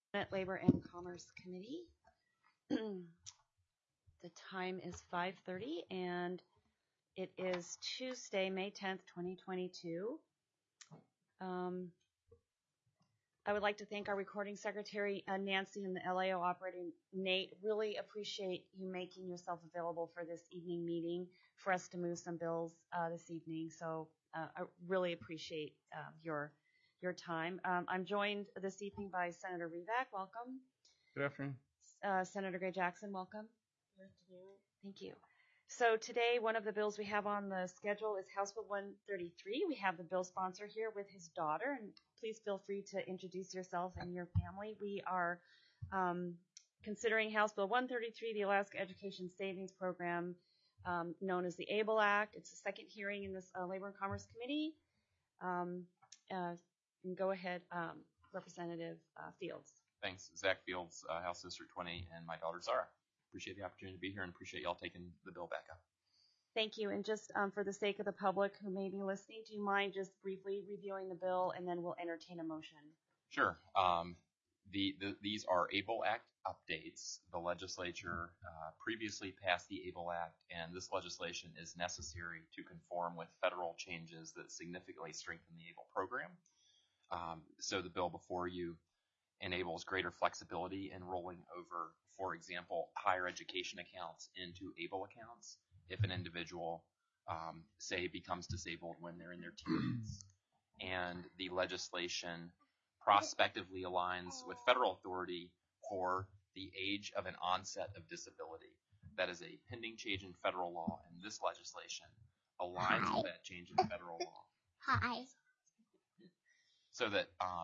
Senate Labor and Commerce Committee. The time is 5:30 and it is Tuesday, May 10th, 2022. I would like to thank our recording secretary, Nancy, and the LAO operator, Nate. Really appreciate you making yourself available for this evening meeting for us to move some bills this evening. So I really appreciate your time. I'm joined this evening by Senator Rivak. Welcome. Good afternoon. Senator Gray Jackson, welcome. Good afternoon. Thank you. So today, one of the bills we have on the schedule is House Bill 133. We have the bill sponsor here with his daughter, and please feel free to introduce yourself and your family. We are considering House Bill 133, the Alaska Education Savings Program, known as the ABLE Act. It's the second hearing in this Labor and Commerce Committee. And go ahead, Representative Fields. Thanks. Zach Fields, House District 20, and my daughter Zara. Appreciate the opportunity to be here and appreciate y'all taking the bill back up. Thank you. And just for the sake of the public who may be listening, do you mind just briefly reviewing the bill and then we'll entertain a motion? Sure. These are ABLE Act updates. The legislature previously passed the ABLE Act, and this legislation is necessary to conform with federal changes that significantly strengthen the ABLE program. So the bill before you enables greater flexibility in rolling over, for example, higher education accounts into ABLE accounts if an individual, say, becomes disabled when they're in their teens. And the legislation prospectively aligns with federal authority for the age of an onset of disability. That is a pending change in federal law, and this legislation aligns with that change in federal law. Hi. So that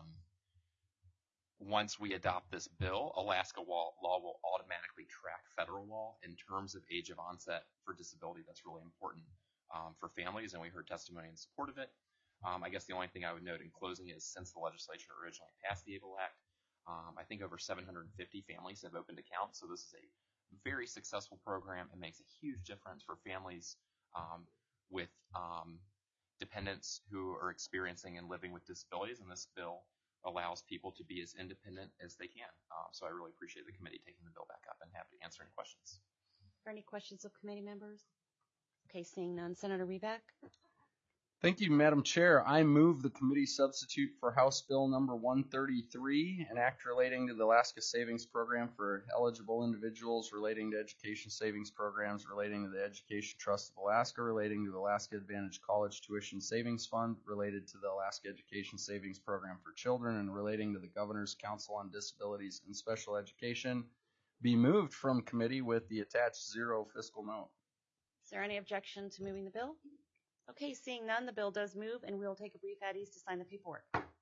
once we adopt this bill, Alaska law will automatically track federal law in terms of age of onset for disability. That's really important for families, and we heard testimony in support of it. I guess the only thing I would note in closing is since the legislature originally passed the ABLE Act, I think over 750 families have opened accounts. So this is a very successful program and makes a huge difference for families with dependents who are experiencing and living with disabilities. And this bill allows people to be as independent as they can. So I really appreciate the committee taking the bill back up and happy to answer any questions. Are any questions of committee members? Okay, seeing none. Senator Rivak. Thank you, Madam Chair. I move the committee substitute for House Bill number 133, an act relating to the Alaska Savings Program for eligible individuals, relating to education savings programs, relating to the Education Trust of Alaska, relating to the Alaska Advantage College Tuition Savings Fund, related to the Alaska Education Savings Program for children, and relating to the Governor's Council on Disabilities and Special Education, be moved from committee with the attached zero fiscal note. Is there any objection to moving the bill? Okay, seeing none, the bill does move, and we'll take a brief at ease to sign the paperwork.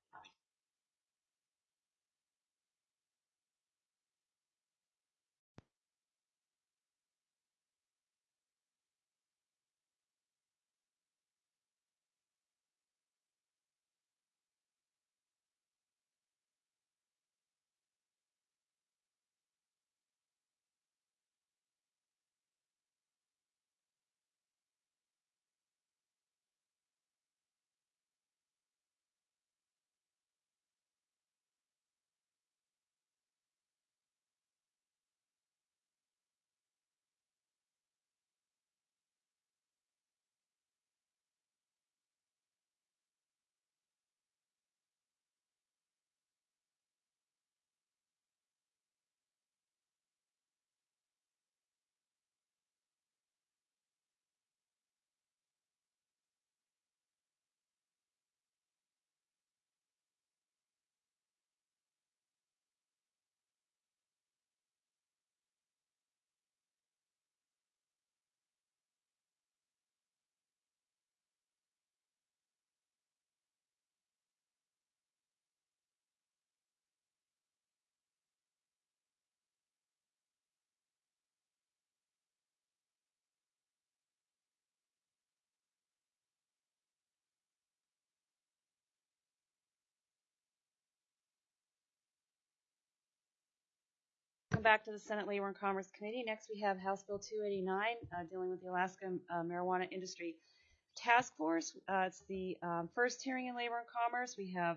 Welcome back to the Senate Labor and Commerce Committee. Next, we have House Bill 289, dealing with the Alaska Marijuana Industry Task Force. It's the first hearing in Labor and Commerce. We have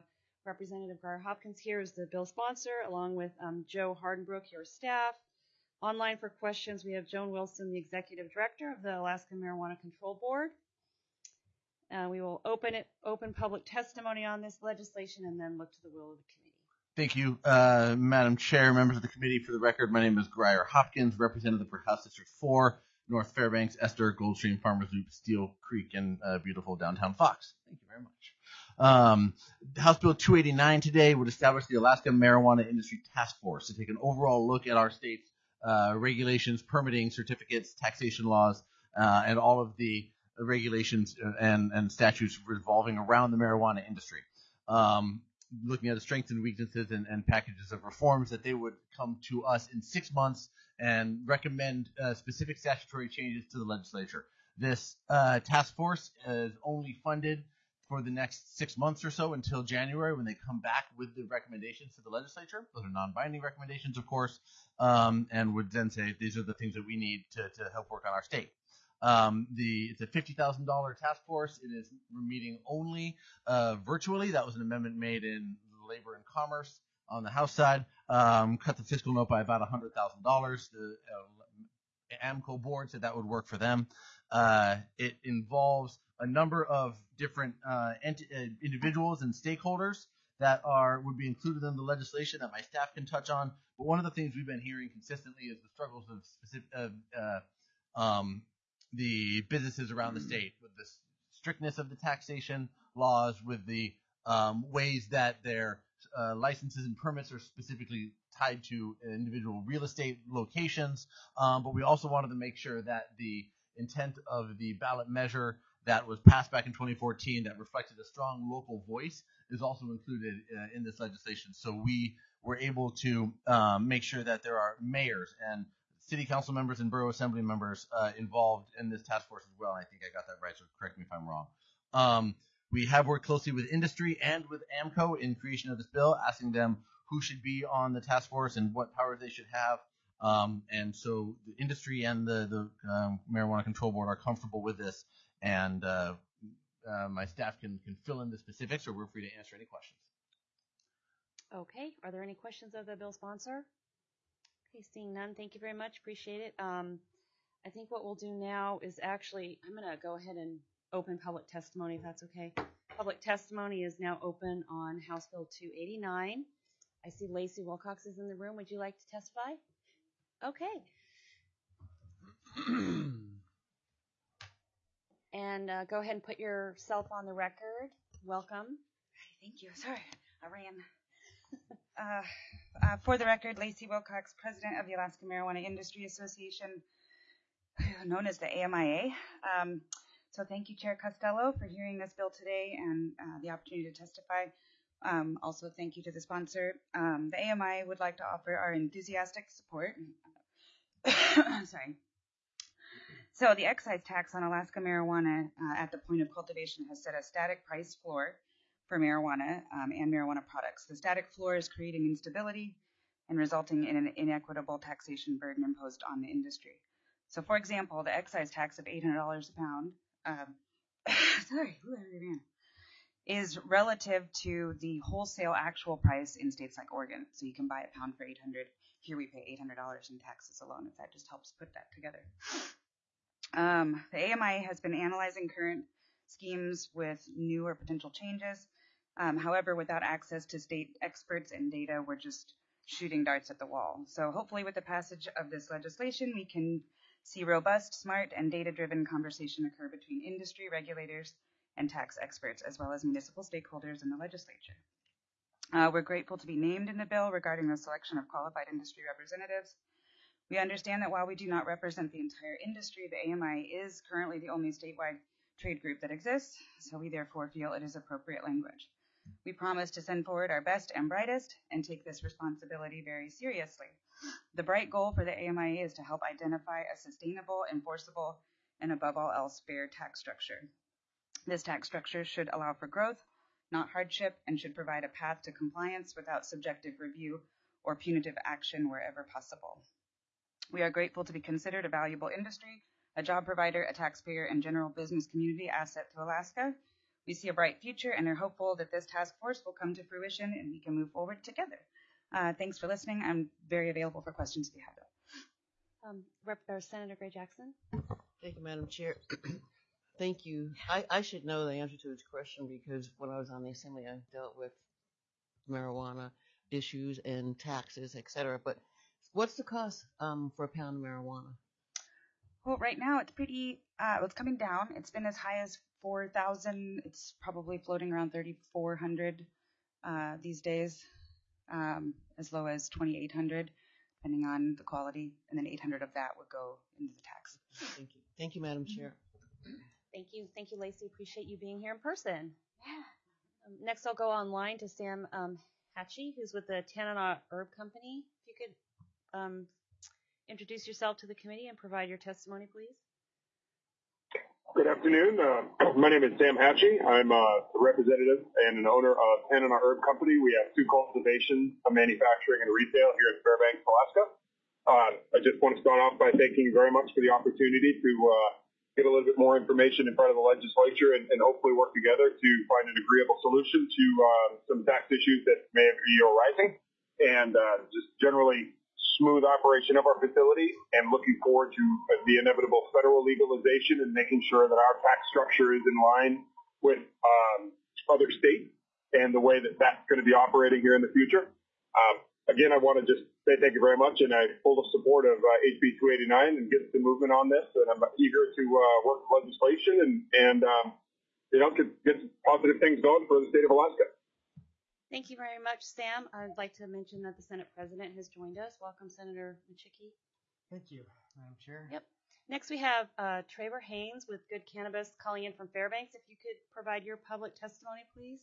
Representative Grier Hopkins here is the bill sponsor, along with Joe Hardenbrook, your staff. Online for questions, we have Joan Wilson, the Executive Director of the Alaska Marijuana Control Board. We will open public testimony on this legislation and then look to the will of the committee. Thank you, Madam Chair, members of the committee. For the record, my name is Grier Hopkins, representative for House District 4, North Fairbanks, Esther, Goldstream, Farmers Loop, Steel Creek, and beautiful downtown Fox. Thank you very much. House Bill 289 today would establish the Alaska Marijuana Industry Task Force to take an overall look at our state's regulations, permitting, certificates, taxation laws, and all of the regulations and statutes revolving around the marijuana industry. Looking at the strengths and weaknesses and packages of reforms that they would come to us in 6 months and recommend specific statutory changes to the legislature. This task force is only funded for the next 6 months or so until January, when they come back with the recommendations to the legislature. Those are non-binding recommendations, of course, and would then say these are the things that we need to help work on our state. It's a $50,000 task force. It is meeting only virtually. That was an amendment made in Labor and Commerce on the House side. Cut the fiscal note by about $100,000. The AMCO board said that would work for them. It involves a number of different individuals and stakeholders that would be included in the legislation that my staff can touch on. But one of the things we've been hearing consistently is the struggles of the businesses around the state, with the strictness of the taxation laws, with the ways that their licenses and permits are specifically tied to individual real estate locations. But we also wanted to make sure that the intent of the ballot measure that was passed back in 2014 that reflected a strong local voice is also included in this legislation. So we were able to make sure that there are mayors and city council members and borough assembly members involved in this task force as well. I think I got that right, so correct me if I'm wrong. We have worked closely with industry and with AMCO in creation of this bill, asking them who should be on the task force and what powers they should have. And so the industry and the Marijuana Control Board are comfortable with this, and my staff can fill in the specifics, or we're free to answer any questions. Okay, are there any questions of the bill sponsor? Okay, seeing none, thank you very much, appreciate it. I think what we'll do now is actually, I'm going to go ahead and open public testimony, if that's okay. Public testimony is now open on House Bill 289. I see Lacey Wilcox is in the room. Would you like to testify? Okay. And go ahead and put yourself on the record. Welcome. Thank you. Sorry, I ran. For the record, Lacey Wilcox, president of the Alaska Marijuana Industry Association, known as the AMIA. So thank you, Chair Costello, for hearing this bill today and the opportunity to testify. Also, thank you to the sponsor. The AMI would like to offer our enthusiastic support. Sorry. So the excise tax on Alaska marijuana at the point of cultivation has set a static price floor for marijuana and marijuana products. The static floor is creating instability and resulting in an inequitable taxation burden imposed on the industry. So, for example, the excise tax of $800 a pound is relative to the wholesale actual price in states like Oregon. So you can buy a pound for $800. Here we pay $800 in taxes alone, if that just helps put that together. The AMI has been analyzing current schemes with new or potential changes. However, without access to state experts and data, we're just shooting darts at the wall. So hopefully with the passage of this legislation, we can see robust, smart, and data-driven conversation occur between industry, regulators, and tax experts, as well as municipal stakeholders in the legislature. We're grateful to be named in the bill regarding the selection of qualified industry representatives. We understand that while we do not represent the entire industry, the AMI is currently the only statewide trade group that exists, so we therefore feel it is appropriate language. We promise to send forward our best and brightest and take this responsibility very seriously. The bright goal for the AMI is to help identify a sustainable, enforceable, and above all else, fair tax structure. This tax structure should allow for growth, not hardship, and should provide a path to compliance without subjective review or punitive action wherever possible. We are grateful to be considered a valuable industry, a job provider, a taxpayer, and general business community asset to Alaska. We see a bright future and are hopeful that this task force will come to fruition and we can move forward together. Thanks for listening. I'm very available for questions if you have them. Senator Gray Jackson. Thank you, Madam Chair. Thank you. I should know the answer to this question because when I was on the Assembly, I dealt with marijuana issues and taxes, etc. But what's the cost for a pound of marijuana? Well, right now it's pretty. It's coming down. It's been as high as 4,000. It's probably floating around 3,400 these days, as low as 2,800, depending on the quality, and then 800 of that would go into the tax. Thank you. Thank you, Madam Chair. Thank you, Lacey. Appreciate you being here in person. Next, I'll go online to Sam Hatchie, who's with the Tanana Herb Company. If you could introduce yourself to the committee and provide your testimony, please. Good afternoon. My name is Sam Hatchie. I'm a representative and an owner of Tanana Herb Company. We have 2 cultivations, a manufacturing and a retail here in Fairbanks, Alaska. I just want to start off by thanking you very much for the opportunity to get a little bit more information in front of the legislature and hopefully work together to find an agreeable solution to some tax issues that may be arising, and just generally smooth operation of our facility, and looking forward to the inevitable federal legalization and making sure that our tax structure is in line with other states and the way that that's going to be operating here in the future. Again, I want to just say thank you very much, and I'm full of support of HB 289 and get the movement on this, and I'm eager to work with legislation and get positive things going for the state of Alaska. Thank you very much, Sam. I'd like to mention that the Senate President has joined us. Welcome, Senator Michicki. Thank you, Madam Chair. Yep. Next, we have Trevor Haynes with Good Cannabis calling in from Fairbanks. If you could provide your public testimony, please.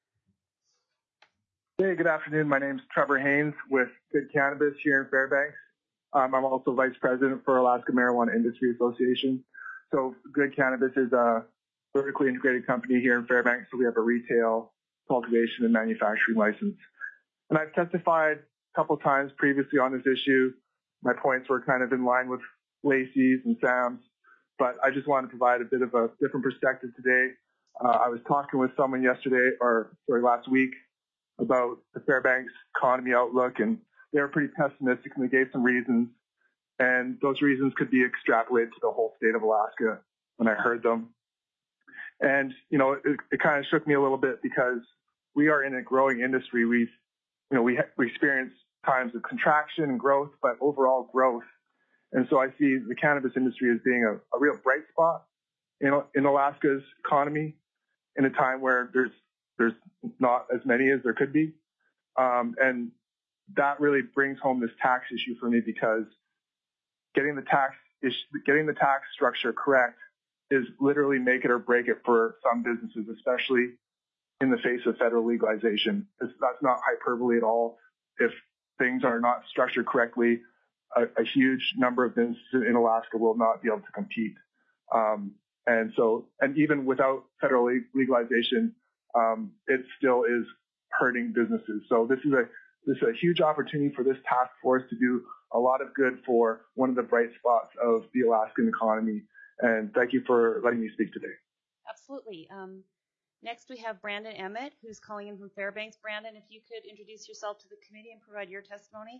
Hey, good afternoon. My name's Trevor Haynes with Good Cannabis here in Fairbanks. I'm also Vice President for Alaska Marijuana Industry Association. So Good Cannabis is a vertically integrated company here in Fairbanks. So we have a retail, cultivation, and manufacturing license. And I've testified a couple times previously on this issue. My points were kind of in line with Lacey's and Sam's, but I just wanted to provide a bit of a different perspective today. I was talking with someone last week about the Fairbanks economy outlook, and they were pretty pessimistic, and they gave some reasons, and those reasons could be extrapolated to the whole state of Alaska when I heard them. And, it kind of shook me a little bit because we are in a growing industry. We experience times of contraction and growth, but overall growth. And so I see the cannabis industry as being a real bright spot in Alaska's economy in a time where there's not as many as there could be. And that really brings home this tax issue for me, because getting the tax structure correct is literally make it or break it for some businesses, especially in the face of federal legalization. That's not hyperbole at all. If things are not structured correctly, a huge number of businesses in Alaska will not be able to compete. And even without federal legalization, it still is hurting businesses. So this is a huge opportunity for this task force to do a lot of good for one of the bright spots of the Alaskan economy. And thank you for letting me speak today. Absolutely. Next, we have Brandon Emmett, who's calling in from Fairbanks. Brandon, if you could introduce yourself to the committee and provide your testimony.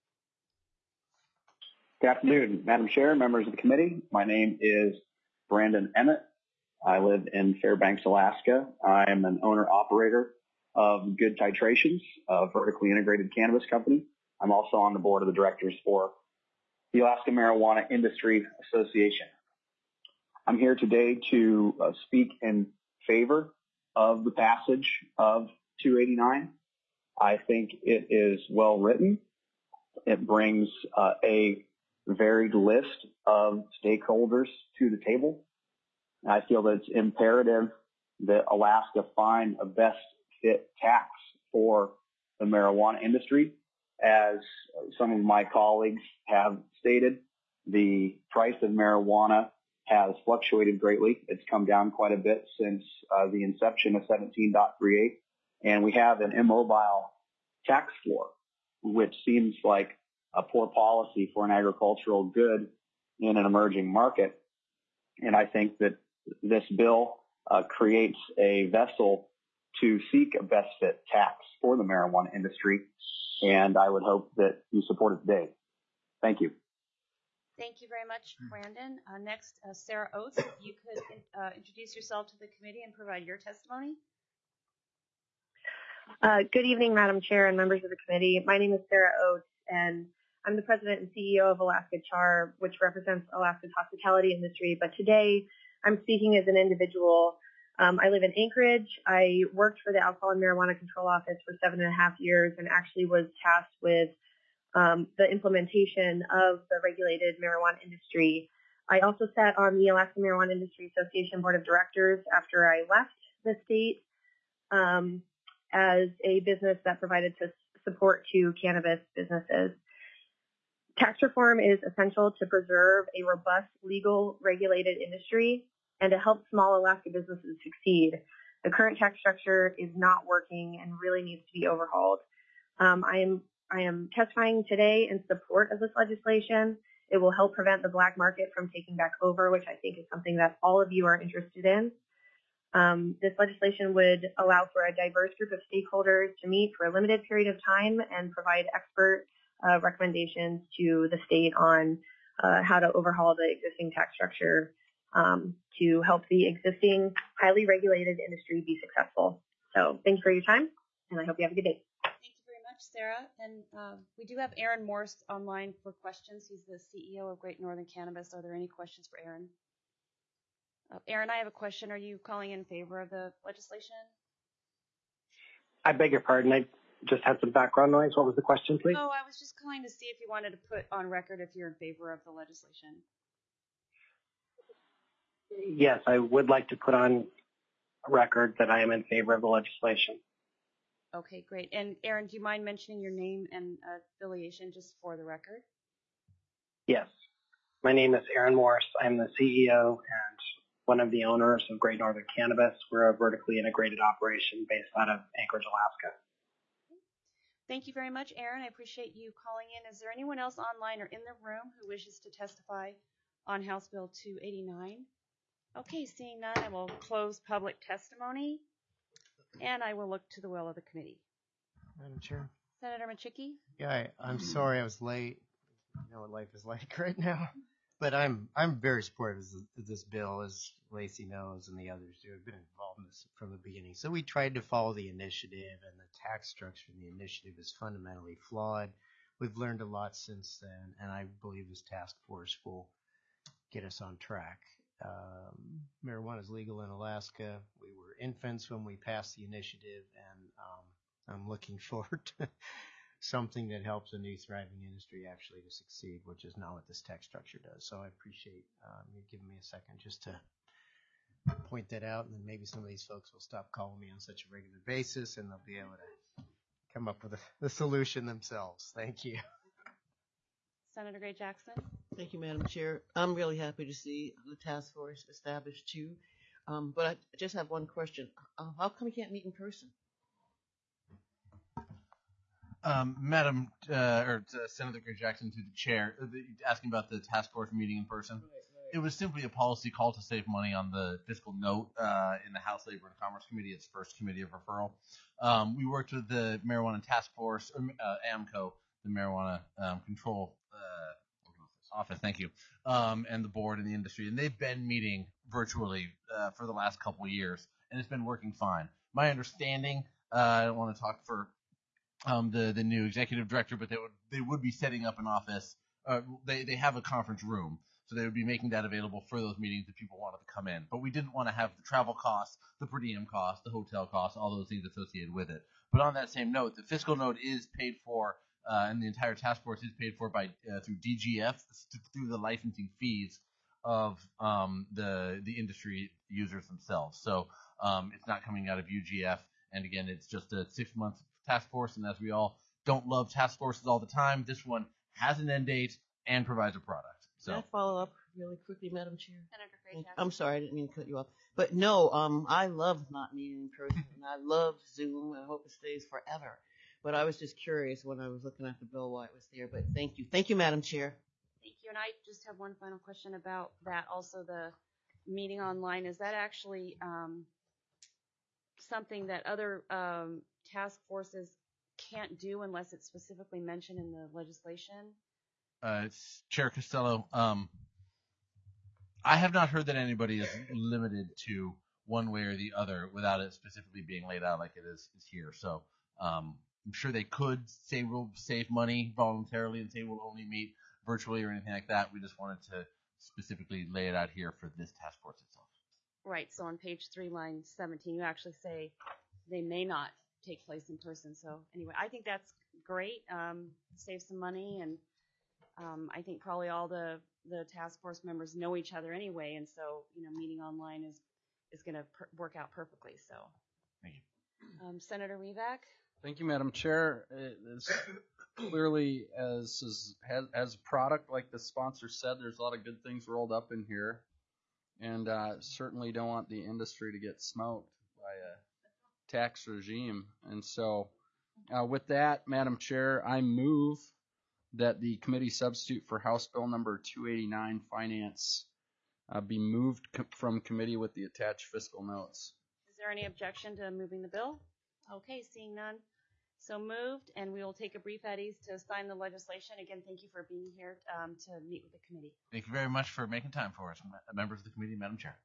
Good afternoon, Madam Chair, members of the committee. My name is Brandon Emmett. I live in Fairbanks, Alaska. I am an owner-operator of Good Titrations, a vertically integrated cannabis company. I'm also on the board of the directors for the Alaska Marijuana Industry Association. I'm here today to speak in favor of the passage of 289. I think it is well written. It brings a varied list of stakeholders to the table. I feel that it's imperative that Alaska find a best fit tax for the marijuana industry. As some of my colleagues have stated, the price of marijuana has fluctuated greatly. It's come down quite a bit since the inception of 17.38. And we have an immobile tax floor, which seems like a poor policy for an agricultural good in an emerging market. And I think that this bill creates a vessel to seek a best fit tax for the marijuana industry, and I would hope that you support it today. Thank you. Thank you very much, Brandon. Next, Sarah Oates, if you could introduce yourself to the committee and provide your testimony. Good evening, Madam Chair and members of the committee. My name is Sarah Oates, and I'm the president and CEO of Alaska Char, which represents Alaska's hospitality industry. But today, I'm speaking as an individual. I live in Anchorage. I worked for the Alcohol and Marijuana Control Office for 7.5 years and actually was tasked with the implementation of the regulated marijuana industry. I also sat on the Alaska Marijuana Industry Association Board of Directors after I left the state as a business that provided support to cannabis businesses. Tax reform is essential to preserve a robust, legal, regulated industry and to help small Alaska businesses succeed. The current tax structure is not working and really needs to be overhauled. I am testifying today in support of this legislation. It will help prevent the black market from taking back over, which I think is something that all of you are interested in. This legislation would allow for a diverse group of stakeholders to meet for a limited period of time and provide expert recommendations to the state on how to overhaul the existing tax structure to help the existing highly regulated industry be successful. So thank you for your time, and I hope you have a good day. Thank you very much, Sarah. And we do have Aaron Morse online for questions. He's the CEO of Great Northern Cannabis. Are there any questions for Aaron? Aaron, I have a question. Are you calling in favor of the legislation? I beg your pardon. I just had some background noise. What was the question, please? Oh, I was just calling to see if you wanted to put on record if you're in favor of the legislation. Yes, I would like to put on record that I am in favor of the legislation. Okay, great. And Aaron, do you mind mentioning your name and affiliation just for the record? Yes. My name is Aaron Morse. I'm the CEO and one of the owners of Great Northern Cannabis. We're a vertically integrated operation based out of Anchorage, Alaska. Thank you very much, Aaron. I appreciate you calling in. Is there anyone else online or in the room who wishes to testify on House Bill 289? Okay, seeing none, I will close public testimony, and I will look to the will of the committee. Madam Chair. Senator Machicki? Yeah, I'm sorry I was late. You know what life is like right now. But I'm very supportive of this bill, as Lacey knows and the others do. I've been involved in this from the beginning. So we tried to follow the initiative, and the tax structure in the initiative is fundamentally flawed. We've learned a lot since then, and I believe this task force will get us on track. Marijuana is legal in Alaska. We were infants when we passed the initiative, and I'm looking forward to something that helps a new thriving industry actually to succeed, which is not what this tax structure does. So I appreciate you giving me a second just to point that out, and then maybe some of these folks will stop calling me on such a regular basis, and they'll be able to come up with the solution themselves. Thank you. Senator Gray Jackson. Thank you, Madam Chair. I'm really happy to see the task force established too. But I just have one question. How come we can't meet in person? Madam, Senator Gray Jackson to the chair, asking about the task force meeting in person. Right. It was simply a policy call to save money on the fiscal note in the House Labor and Commerce Committee, its first committee of referral. We worked with the Marijuana Task Force, AMCO, the Marijuana Control Office, thank you, and the board and the industry, and they've been meeting virtually for the last couple of years, and it's been working fine. My understanding, I don't want to talk for the new executive director, but they would be setting up an office. They have a conference room, so they would be making that available for those meetings if people wanted to come in. But we didn't want to have the travel costs, the per diem costs, the hotel costs, all those things associated with it. But on that same note, the fiscal note is paid for, and the entire task force is paid for by through DGF, through the licensing fees of the industry users themselves. So it's not coming out of UGF. And again, it's just a 6-month task force, and as we all don't love task forces all the time, this one has an end date and provides a product. So Can I follow up really quickly, Madam Chair? Senator Gray Jackson. I'm sorry, I didn't mean to cut you off. But no, I love not meeting in person, and I love Zoom, and I hope it stays forever. But I was just curious when I was looking at the bill why it was there. But thank you. Thank you, Madam Chair. Thank you. And I just have one final question about that. Also, the meeting online, is that actually something that other task forces can't do unless it's specifically mentioned in the legislation? Chair Costello, I have not heard that anybody is limited to one way or the other without it specifically being laid out like it is here. So I'm sure they could say we'll save money voluntarily and say we'll only meet virtually or anything like that. We just wanted to specifically lay it out here for this task force itself. Right. So on page 3, line 17, you actually say they may not take place in person. So anyway, I think that's great. Save some money, and I think probably all the task force members know each other anyway, and so meeting online is going to work out perfectly. So, thank you, Senator Rivak. Thank you, Madam Chair. It's clearly as a product, like the sponsor said, there's a lot of good things rolled up in here, and certainly don't want the industry to get smoked by a tax regime. And so, with that, Madam Chair, I move that the committee substitute for House Bill number 289, Finance, be moved from committee with the attached fiscal notes. Is there any objection to moving the bill? Okay, seeing none. So moved, and we will take a brief at ease to sign the legislation. Again, thank you for being here to meet with the committee. Thank you very much for making time for us, members of the committee, Madam Chair.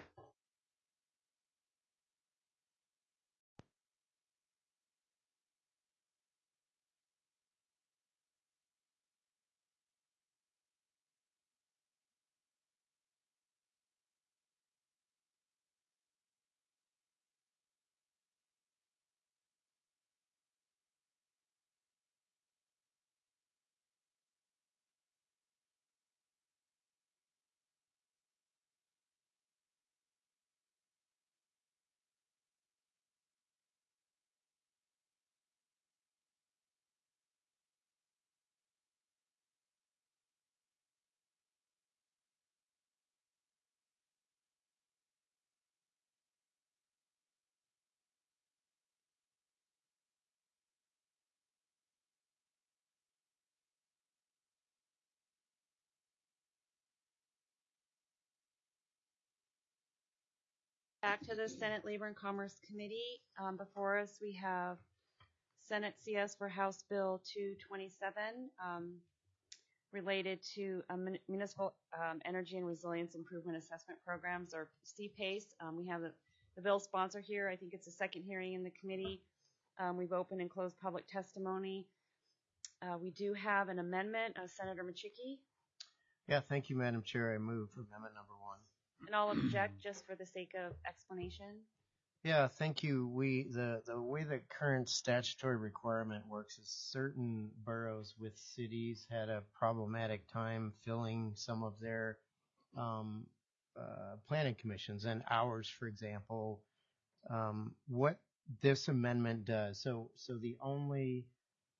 Back to the Senate Labor and Commerce Committee. Before us, we have Senate CS for House Bill 227, related to municipal energy and resilience improvement assessment programs, or CPACE. We have the bill sponsor here. I think it's the second hearing in the committee. We've opened and closed public testimony. We do have an amendment. Senator Machicki. Yeah, thank you, Madam Chair. I move amendment number 1. And I'll object just for the sake of explanation. Yeah, thank you. The way the current statutory requirement works is certain boroughs with cities had a problematic time filling some of their planning commissions, and ours, for example. What this amendment does, so the only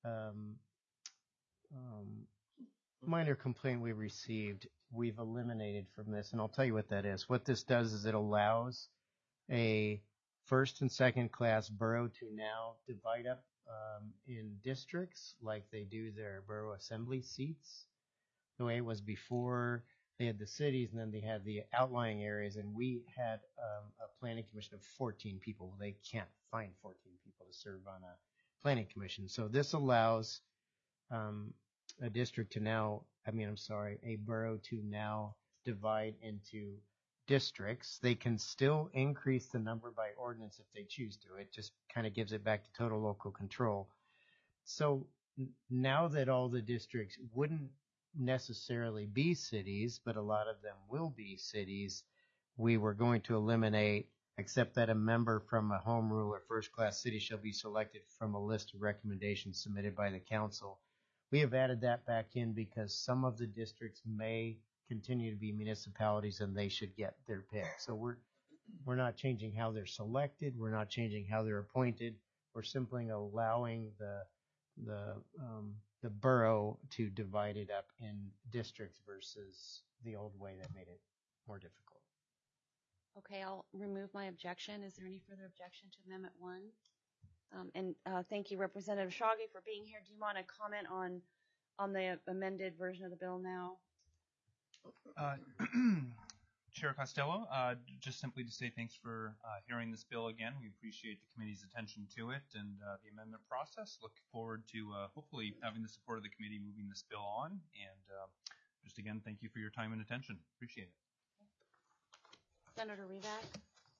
minor complaint we received, we've eliminated from this, and I'll tell you what that is. What this does is it allows a first and second class borough to now divide up in districts like they do their borough assembly seats. The way it was before, they had the cities and then they had the outlying areas, and we had a planning commission of 14 people. They can't find 14 people to serve on a planning commission. So this allows a district to now, a borough to now divide into districts. They can still increase the number by ordinance if they choose to. It just kind of gives it back to total local control. So now that all the districts wouldn't necessarily be cities, but a lot of them will be cities, we were going to eliminate, except that a member from a home rule or first class city shall be selected from a list of recommendations submitted by the council. We have added that back in because some of the districts may continue to be municipalities and they should get their pick. So we're not changing how they're selected. We're not changing how they're appointed. We're simply allowing the borough to divide it up in districts versus the old way that made it more difficult. Okay, I'll remove my objection. Is there any further objection to Amendment 1? And thank you, Representative Shoggy, for being here. Do you want to comment on the amended version of the bill now? Chair Costello, just simply to say thanks for hearing this bill again. We appreciate the committee's attention to it and the amendment process. Look forward to hopefully having the support of the committee moving this bill on. And just again, thank you for your time and attention. Appreciate it. Senator Reback.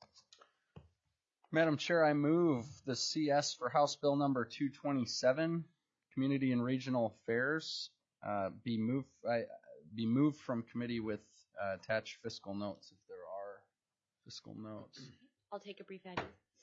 Madam Chair, I move the CS for House Bill number 227, Community and Regional Affairs, be moved from committee with attached fiscal notes if there are fiscal notes. I'll take a brief ad.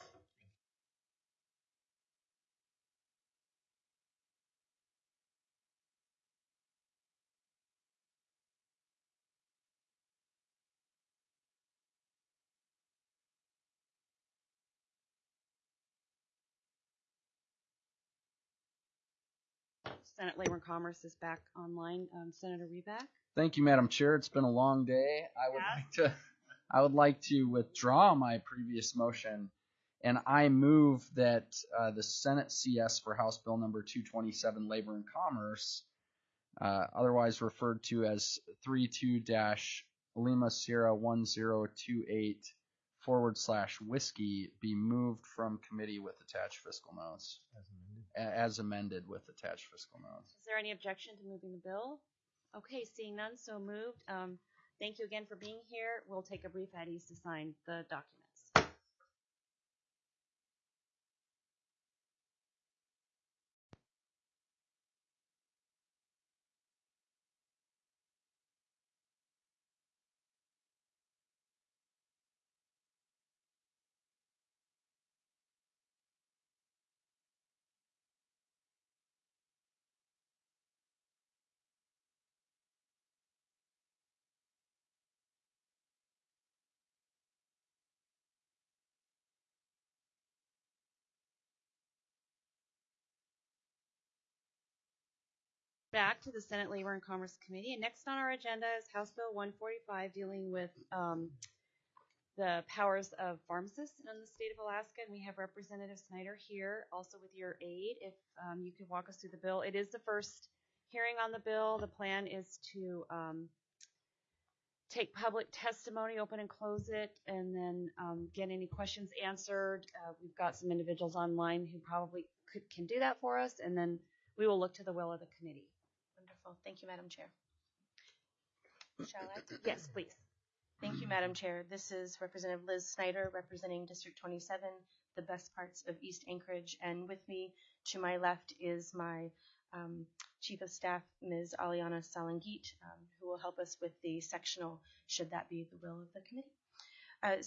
Senate Labor and Commerce is back online. Senator Reback. Thank you, Madam Chair. It's been a long day. I would like to withdraw my previous motion, and I move that the Senate CS for House Bill number 227, Labor and Commerce, otherwise referred to as 32-Lima Sierra 1028/whiskey, be moved from committee with attached fiscal notes. As amended with attached fiscal notes. Is there any objection to moving the bill? Okay, seeing none, so moved. Thank you again for being here. We'll take a brief at ease to sign the documents. Back to the Senate Labor and Commerce Committee. And next on our agenda is House Bill 145, dealing with the powers of pharmacists in the state of Alaska. And we have Representative Snyder here, also with your aid, if you could walk us through the bill. It is the first hearing on the bill. The plan is to take public testimony, open and close it, and then get any questions answered. We've got some individuals online who probably can do that for us, and then we will look to the will of the committee. Wonderful. Thank you, Madam Chair. Shall I? Yes, please. Thank you, Madam Chair. This is Representative Liz Snyder representing District 27, the best parts of East Anchorage. And with me to my left is my Chief of Staff, Ms. Aliana Salangit, who will help us with the sectional, should that be the will of the committee.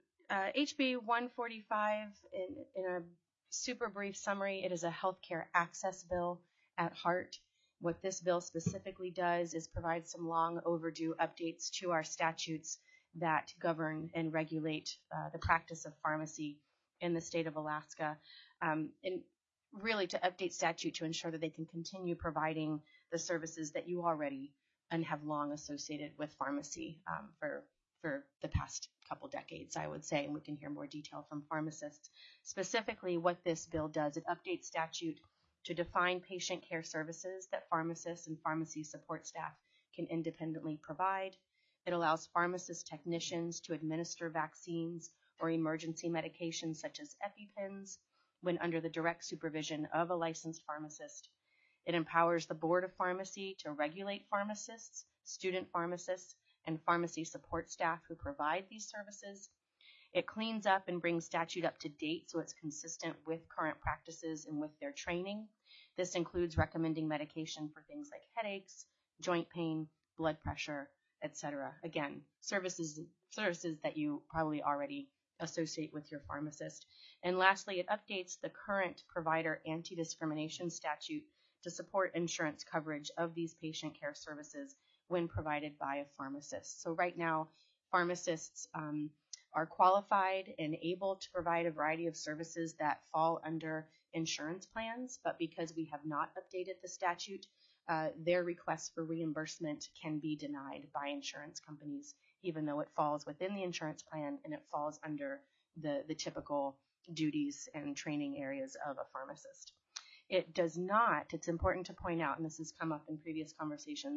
HB 145, in a super brief summary, it is a healthcare access bill at heart. What this bill specifically does is provide some long overdue updates to our statutes that govern and regulate the practice of pharmacy in the state of Alaska, and really to update statute to ensure that they can continue providing the services that you already and have long associated with pharmacy for the past couple decades, I would say, and we can hear more detail from pharmacists. Specifically, what this bill does, it updates statute to define patient care services that pharmacists and pharmacy support staff can independently provide. It allows pharmacist technicians to administer vaccines or emergency medications such as EpiPens when under the direct supervision of a licensed pharmacist. It empowers the Board of Pharmacy to regulate pharmacists, student pharmacists, and pharmacy support staff who provide these services. It cleans up and brings statute up to date so it's consistent with current practices and with their training. This includes recommending medication for things like headaches, joint pain, blood pressure, etc. Again, services that you probably already associate with your pharmacist. And lastly, it updates the current provider anti-discrimination statute to support insurance coverage of these patient care services when provided by a pharmacist. So right now, pharmacists are qualified and able to provide a variety of services that fall under insurance plans, but because we have not updated the statute, their requests for reimbursement can be denied by insurance companies, even though it falls within the insurance plan and it falls under the typical duties and training areas of a pharmacist. It does not, it's important to point out, and this has come up in previous conversations,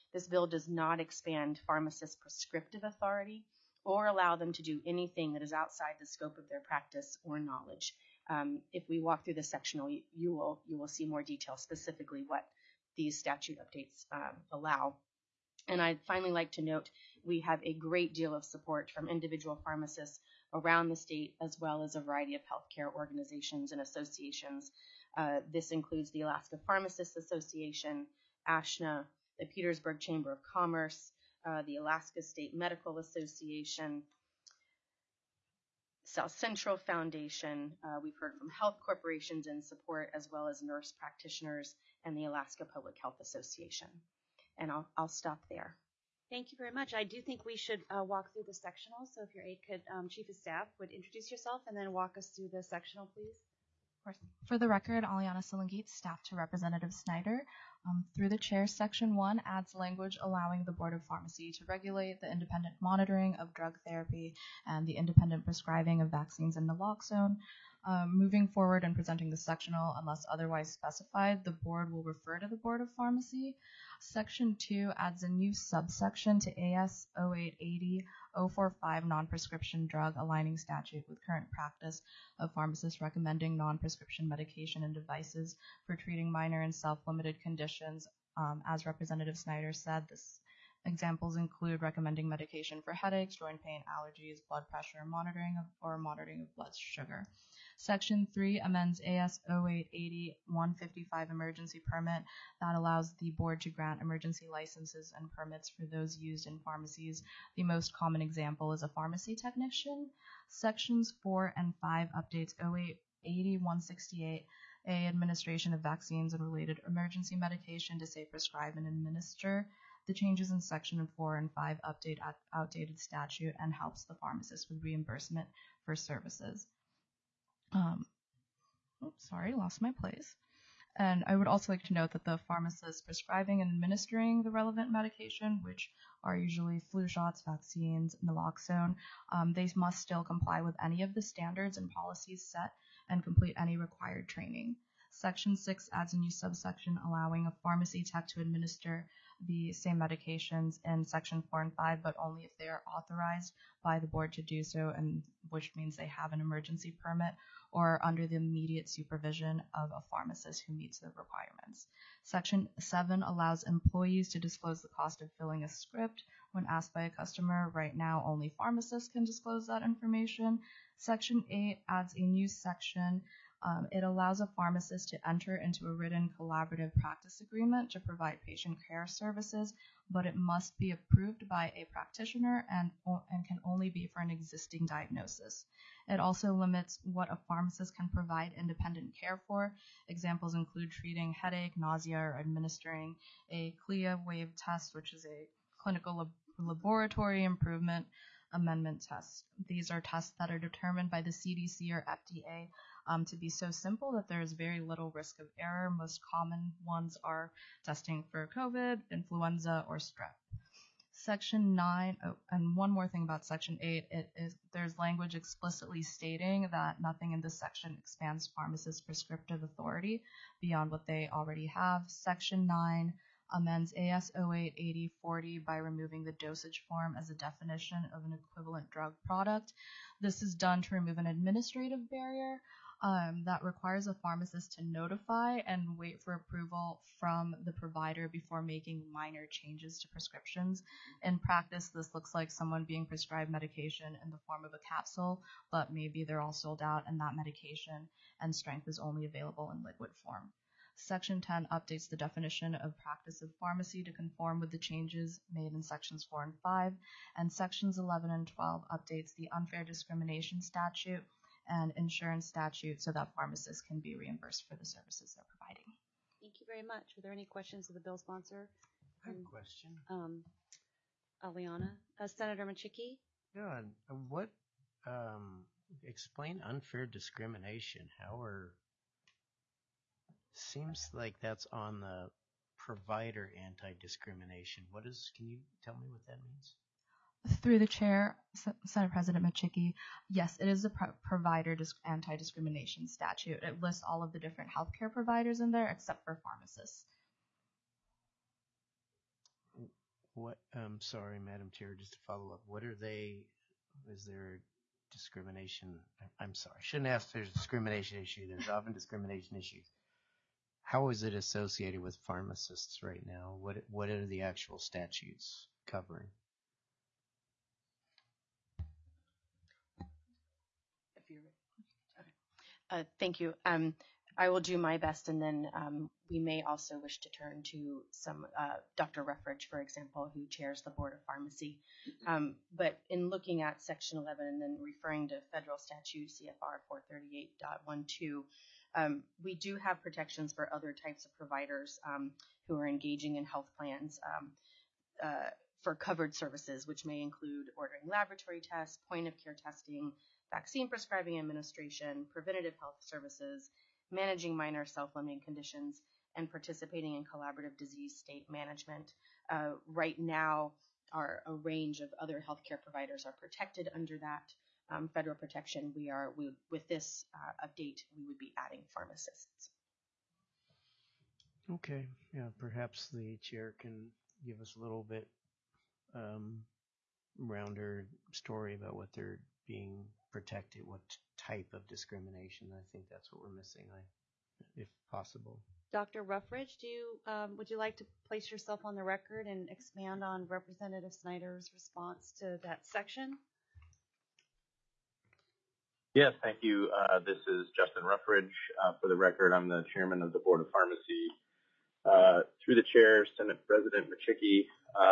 This bill does not expand pharmacists' prescriptive authority or allow them to do anything that is outside the scope of their practice or knowledge. If we walk through the sectional, you will see more detail specifically what these statute updates allow. And I'd finally like to note we have a great deal of support from individual pharmacists around the state, as well as a variety of healthcare organizations and associations. This includes the Alaska Pharmacists Association, ASHNA, the Petersburg Chamber of Commerce, the Alaska State Medical Association, South Central Foundation. We've heard from health corporations in support, as well as nurse practitioners and the Alaska Public Health Association. And I'll stop there. Thank you very much. I do think we should walk through the sectional. So if your aide could, Chief of Staff, would introduce yourself and then walk us through the sectional, please. Of course. For the record, Aliana Silangit, staff to Representative Snyder. Through the chair, Section 1 adds language allowing the Board of Pharmacy to regulate the independent monitoring of drug therapy and the independent prescribing of vaccines and naloxone. Moving forward and presenting the sectional, unless otherwise specified, the board will refer to the Board of Pharmacy. Section 2 adds a new subsection to AS 0880-045 non-prescription drug aligning statute with current practice of pharmacists recommending non-prescription medication and devices for treating minor and self-limited conditions. As Representative Snyder said, this examples include recommending medication for headaches, joint pain, allergies, blood pressure monitoring, or monitoring of blood sugar. Section 3 amends AS 0880-155 emergency permit that allows the board to grant emergency licenses and permits for those used in pharmacies. The most common example is a pharmacy technician. Sections 4 and 5 updates 0880-168, A, administration of vaccines and related emergency medication to say prescribe and administer. The changes in Section 4 and 5 update outdated statute and helps the pharmacist with reimbursement for services. Sorry, lost my place. And I would also like to note that the pharmacist prescribing and administering the relevant medication, which are usually flu shots, vaccines, naloxone, they must still comply with any of the standards and policies set and complete any required training. Section 6 adds a new subsection allowing a pharmacy tech to administer the same medications in Section 4 and 5, but only if they are authorized by the board to do so, and which means they have an emergency permit or under the immediate supervision of a pharmacist who meets the requirements. Section 7 allows employees to disclose the cost of filling a script when asked by a customer. Right now, only pharmacists can disclose that information. Section 8 adds a new section. It allows a pharmacist to enter into a written collaborative practice agreement to provide patient care services, but it must be approved by a practitioner and can only be for an existing diagnosis. It also limits what a pharmacist can provide independent care for. Examples include treating headache, nausea, or administering a CLIA wave test, which is a clinical laboratory improvement amendment test. These are tests that are determined by the CDC or FDA to be so simple that there is very little risk of error. Most common ones are testing for COVID, influenza, or strep. Section 9, and one more thing about Section 8, there's language explicitly stating that nothing in this section expands pharmacists' prescriptive authority beyond what they already have. Section 9 amends AS 0880-40 by removing the dosage form as a definition of an equivalent drug product. This is done to remove an administrative barrier that requires a pharmacist to notify and wait for approval from the provider before making minor changes to prescriptions. In practice, this looks like someone being prescribed medication in the form of a capsule, but maybe they're all sold out and that medication and strength is only available in liquid form. Section 10 updates the definition of practice of pharmacy to conform with the changes made in Sections 4 and 5, and Sections 11 and 12 updates the unfair discrimination statute and insurance statute so that pharmacists can be reimbursed for the services they're providing. Thank you very much. Were there any questions of the bill sponsor? I have a question. Aliana, Senator Machicki? Yeah, what, explain unfair discrimination. Seems like that's on the provider anti-discrimination. Can you tell me what that means? Through the chair, Senate President Machicki, yes, it is a provider anti-discrimination statute. It lists all of the different healthcare providers in there except for pharmacists. What? Sorry, Madam Chair, just to follow up. What are they? Is there discrimination? I'm sorry, I shouldn't ask if there's a discrimination issue. There's often discrimination issues. How is it associated with pharmacists right now? What are the actual statutes covering? If you're okay. Thank you. I will do my best, and then we may also wish to turn to some Dr. Ruffridge, for example, who chairs the Board of Pharmacy. But in looking at Section 11 and then referring to federal statute CFR 438.12, we do have protections for other types of providers who are engaging in health plans for covered services, which may include ordering laboratory tests, point-of-care testing, vaccine prescribing and administration, preventative health services, managing minor self-limiting conditions, and participating in collaborative disease state management. Right now, a range of other healthcare providers are protected under that federal protection. With this update, we would be adding pharmacists. Okay, yeah, perhaps the chair can give us a little bit rounder story about what they're being protected, what type of discrimination. I think that's what we're missing, if possible. Dr. Ruffridge, would you like to place yourself on the record and expand on Representative Snyder's response to that section? Yes, thank you. This is Justin Ruffridge. For the record, I'm the chairman of the Board of Pharmacy. Through the chair, Senate President Machicki,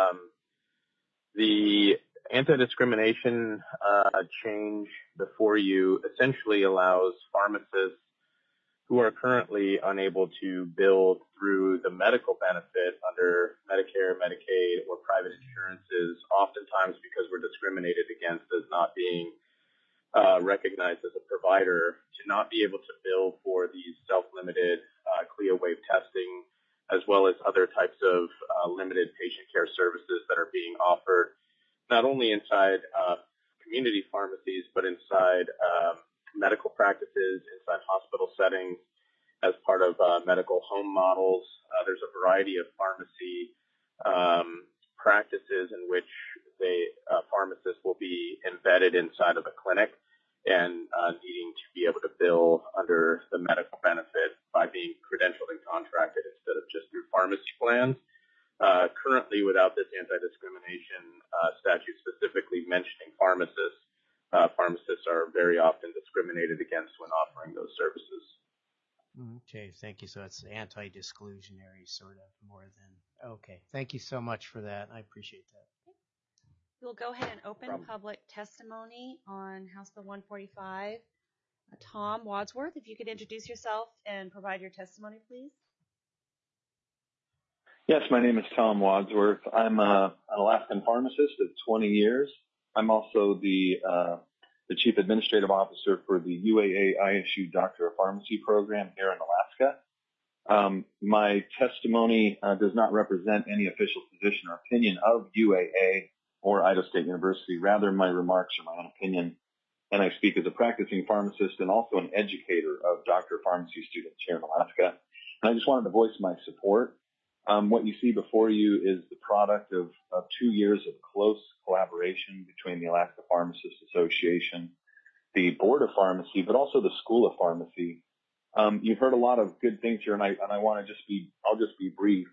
the anti-discrimination change before you essentially allows pharmacists who are currently unable to bill through the medical benefit under Medicare, Medicaid, or private insurances, oftentimes because we're discriminated against as not being recognized as a provider, to not be able to bill for these self-limited CLIA waive testing, as well as other types of limited patient care services that are being offered not only inside community pharmacies, but inside medical practices, inside hospital settings, as part of medical home models. There's a variety of pharmacy practices in which pharmacists will be embedded inside of a clinic and needing to be able to bill under the medical benefit by being credentialed and contracted instead of just through pharmacy plans. Currently, without this anti-discrimination statute specifically mentioning pharmacists, pharmacists are very often discriminated against when offering those services. Okay, thank you. So it's anti-disclusionary sort of more than, okay. Thank you so much for that. I appreciate that. We'll go ahead and open public testimony on House Bill 145. Tom Wadsworth, if you could introduce yourself and provide your testimony, please. Yes, my name is Tom Wadsworth. I'm an Alaskan pharmacist of 20 years. I'm also the Chief Administrative Officer for the UAA ISU Doctor of Pharmacy program here in Alaska. My testimony does not represent any official position or opinion of UAA or Idaho State University. Rather, my remarks are my own opinion, and I speak as a practicing pharmacist and also an educator of doctor of pharmacy students here in Alaska. And I just wanted to voice my support. What you see before you is the product of 2 years of close collaboration between the Alaska Pharmacists Association, the Board of Pharmacy, but also the School of Pharmacy. You've heard a lot of good things here, and I want to I'll just be brief.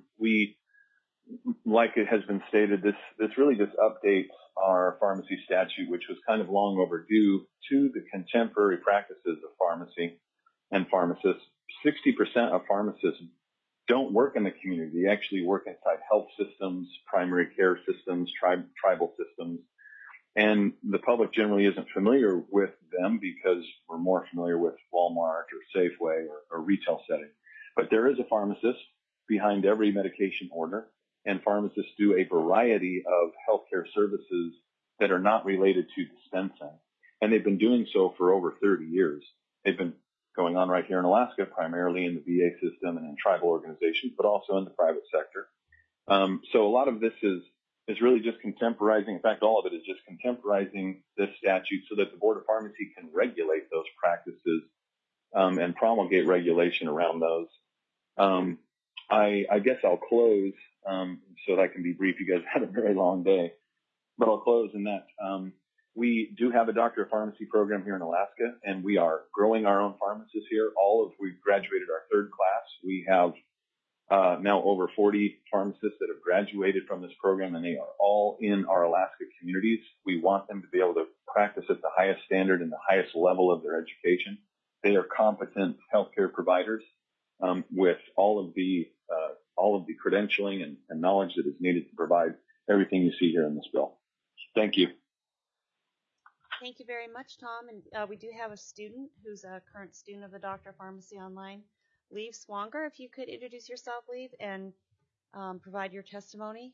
Like it has been stated, this really just updates our pharmacy statute, which was kind of long overdue, to the contemporary practices of pharmacy and pharmacists. 60% of pharmacists don't work in the community. They actually work inside health systems, primary care systems, tribal systems. And the public generally isn't familiar with them because we're more familiar with Walmart or Safeway or retail setting. But there is a pharmacist behind every medication order, and pharmacists do a variety of healthcare services that are not related to dispensing. And they've been doing so for over 30 years. They've been going on right here in Alaska, primarily in the VA system and in tribal organizations, but also in the private sector. So a lot of this is really just contemporizing. In fact, all of it is just contemporizing this statute so that the Board of Pharmacy can regulate those practices and promulgate regulation around those. I guess I'll close so that I can be brief. You guys had a very long day, but I'll close in that we do have a Doctor of Pharmacy program here in Alaska, and we are growing our own pharmacists here. We've graduated our third class. We have now over 40 pharmacists that have graduated from this program, and they are all in our Alaska communities. We want them to be able to practice at the highest standard and the highest level of their education. They are competent healthcare providers with all of the credentialing and knowledge that is needed to provide everything you see here in this bill. Thank you. Thank you very much, Tom. And we do have a student who's a current student of the Doctor of Pharmacy Online, Leave Swanger. If you could introduce yourself, Leave, and provide your testimony.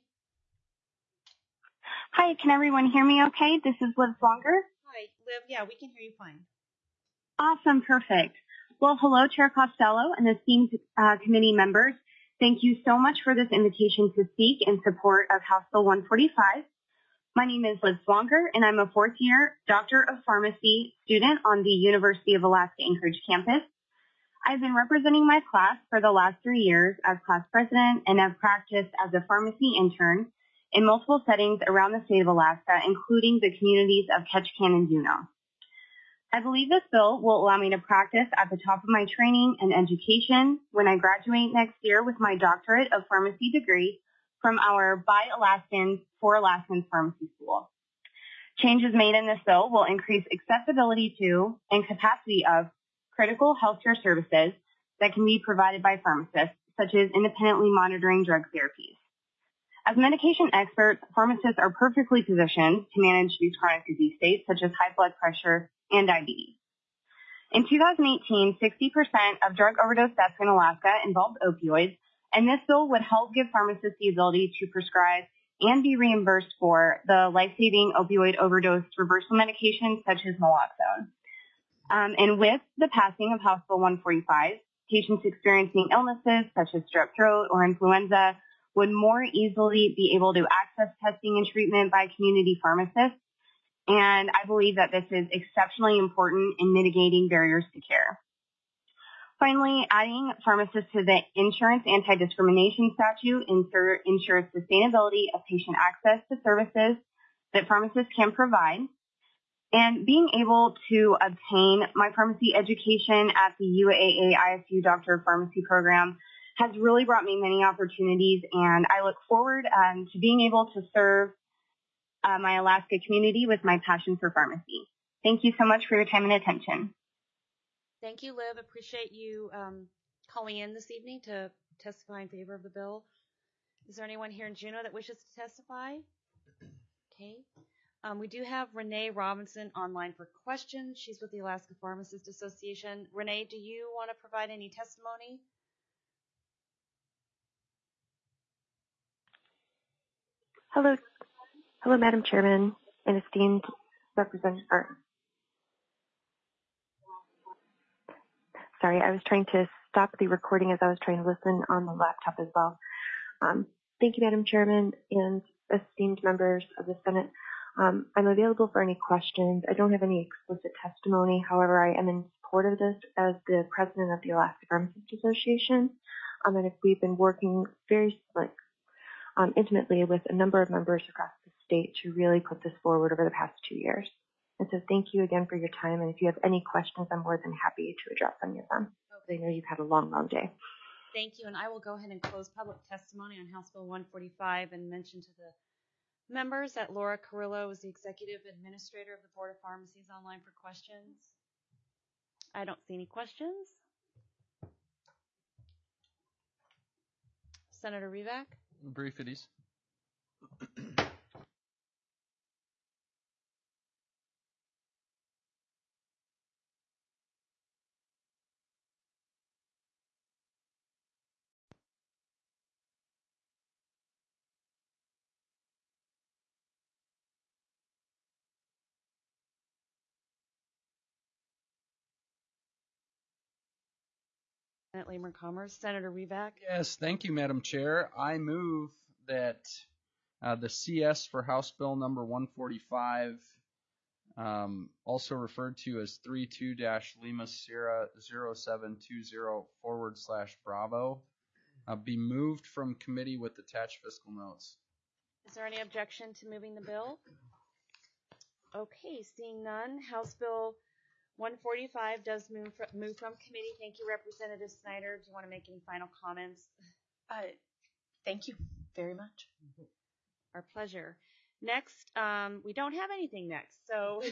Hi, can everyone hear me okay? This is Liv Swanger. Hi, Liv. Yeah, we can hear you fine. Awesome, perfect. Well, hello, Chair Costello and esteemed committee members. Thank you so much for this invitation to speak in support of House Bill 145. My name is Liv Swanger, and I'm a fourth-year Doctor of Pharmacy student on the University of Alaska Anchorage campus. I've been representing my class for the last 3 years as class president and have practiced as a pharmacy intern in multiple settings around the state of Alaska, including the communities of Ketchikan and Juneau. I believe this bill will allow me to practice at the top of my training and education when I graduate next year with my doctorate of pharmacy degree from our By Alaskans for Alaskans Pharmacy School. Changes made in this bill will increase accessibility to and capacity of critical healthcare services that can be provided by pharmacists, such as independently monitoring drug therapies. As medication experts, pharmacists are perfectly positioned to manage these chronic disease states, such as high blood pressure and diabetes. In 2018, 60% of drug overdose deaths in Alaska involved opioids, and this bill would help give pharmacists the ability to prescribe and be reimbursed for the life-saving opioid overdose reversal medications such as naloxone. And with the passing of House Bill 145, patients experiencing illnesses such as strep throat or influenza would more easily be able to access testing and treatment by community pharmacists. And I believe that this is exceptionally important in mitigating barriers to care. Finally, adding pharmacists to the insurance anti-discrimination statute ensures sustainability of patient access to services that pharmacists can provide. And being able to obtain my pharmacy education at the UAA ISU Doctor of Pharmacy program has really brought me many opportunities, and I look forward to being able to serve my Alaska community with my passion for pharmacy. Thank you so much for your time and attention. Thank you, Liv. Appreciate you calling in this evening to testify in favor of the bill. Is there anyone here in Juneau that wishes to testify? Okay. We do have Renee Robinson online for questions. She's with the Alaska Pharmacist Association. Renee, do you want to provide any testimony? Hello, Madam Chairman and esteemed representative. Sorry, I was trying to stop the recording as I was trying to listen on the laptop as well. Thank you, Madam Chairman and esteemed members of the Senate. I'm available for any questions. I don't have any explicit testimony. However, I am in support of this as the president of the Alaska Pharmacist Association. And we've been working very intimately with a number of members across the state to really put this forward over the past 2 years. And so thank you again for your time. And if you have any questions, I'm more than happy to address any of them. I know you've had a long, long day. Thank you. And I will go ahead and close public testimony on House Bill 145 and mention to the members that Laura Carrillo is the Executive Administrator of the Board of Pharmacies online for questions. I don't see any questions. Senator Rivak? Brief, it is. Senate Labor and Commerce, Senator Rivak. Yes, thank you, Madam Chair. I move that the CS for House Bill number 145, also referred to as 32-Lima Sierra 0720/Bravo, Be moved from committee with attached fiscal notes. Is there any objection to moving the bill? Okay, seeing none, House Bill 145 does move from committee. Thank you, Representative Snyder. Do you want to make any final comments? Thank you very much. Our pleasure. Next, we don't have anything next, so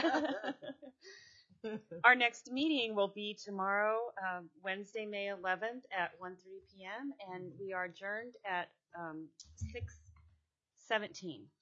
our next meeting will be tomorrow, Wednesday, May 11th at 1:30 p.m. and we are adjourned at 6:17.